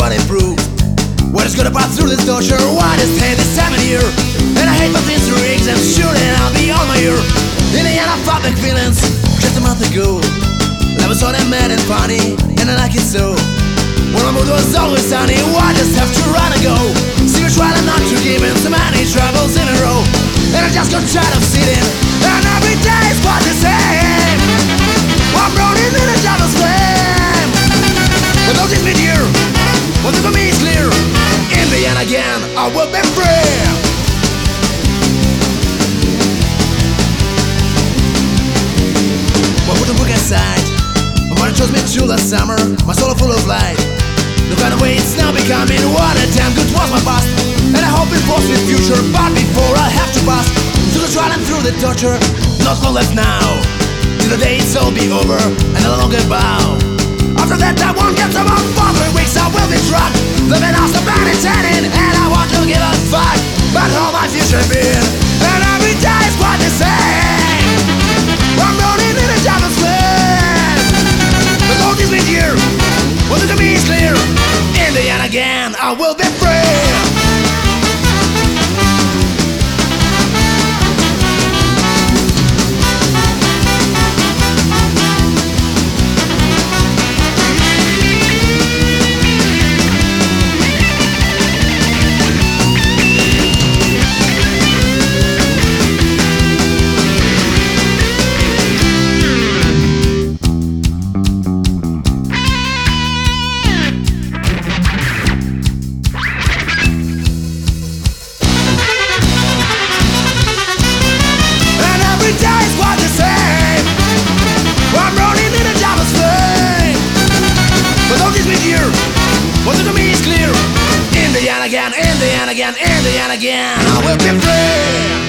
what it proves. What is gonna pass through this torture? Why this pain this time of year? And I hate for these rigs and shooting I'll be on my ear. In the end I fought back feelings just a month ago. Never saw them mad and funny, and I like it so. When my mood was always sunny, why just have to run and go? See me trying not to give in so many troubles in a row. And I just got tired of sitting, and every day is what the same. I'm rolling in a devil's flame. But don't take me dear, what for me is clear. In the end again, I will be free. What would the book aside? My mother chose me to last summer, my soul full of light. Look at the way it's now becoming, what a damn good was my past. And I hope it was the future, but before I have to pass through the trial and through the torture, not long left now. Till the day it's all be over, and no longer bow. After that I won't get to about 4 weeks I will be drunk, living off the bad intending, and I want to give a fuck about how my future been. And every day is quite the same. I'm rolling in a devil's flame. But don't leave me here, what to me is clear. In the end again, I will be free. What to me is clear. In the end again, in the end again, in the end again, I will be free.